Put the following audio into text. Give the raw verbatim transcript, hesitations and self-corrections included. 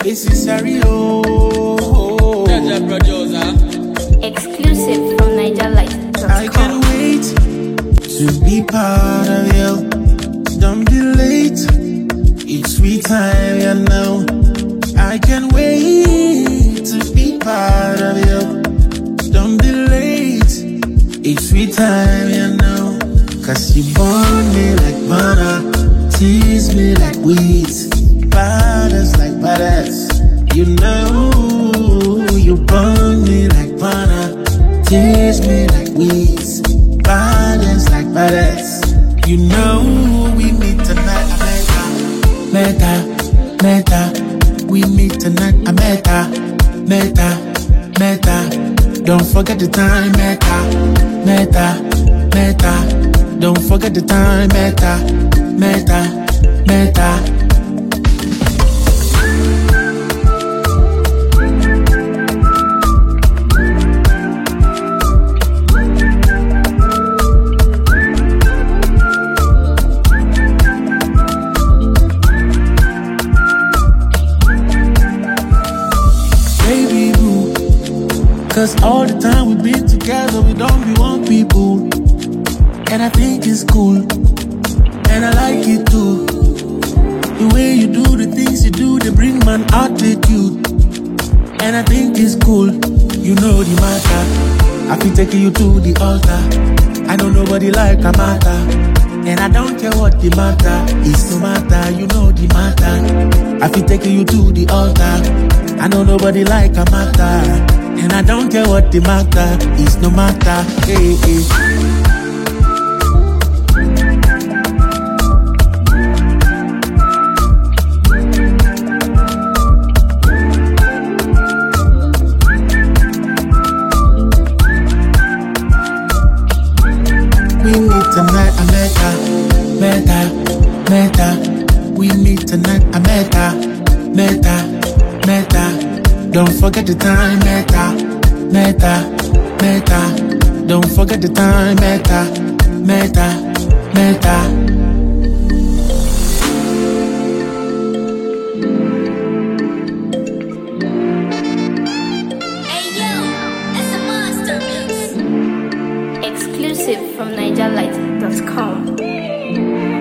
This is Sario. That's a producer. Exclusive from Niger Light dot com. I can't wait to be part of you. Don't be late. It's sweet time, you know. I can't wait to be part of you. Don't be late. It's sweet time, you know. Cause you burn me like butter, tease me like weeds, badass like badass. You know, you burn me like butter, tease me like weeds, badass like badass. You know, we meet tonight, I meta, meta, meta. We meet tonight, I meta, meta, meta. Don't forget the time, meta, meta, meta. Don't forget the time, meta, meta, meta. Cause all the time we've been together, we don't be one people. And I think it's cool, and I like it too. The way you do the things you do, they bring man attitude. And I think it's cool, you know the matter. I feel taking you to the altar. I know nobody like a matter. And I don't care what the matter is, no matter, you know the matter. I feel taking you to the altar. I know nobody like a matter. And I don't care what the matter is, no matter. Hey, hey. We meet tonight, I meta, meta, meta. We meet tonight, I meta, meta, meta. Don't forget the time, meta, meta, meta. Don't forget the time, meta, meta, meta. Hey yo, it's a monster mix. Exclusive from Niger Light dot com.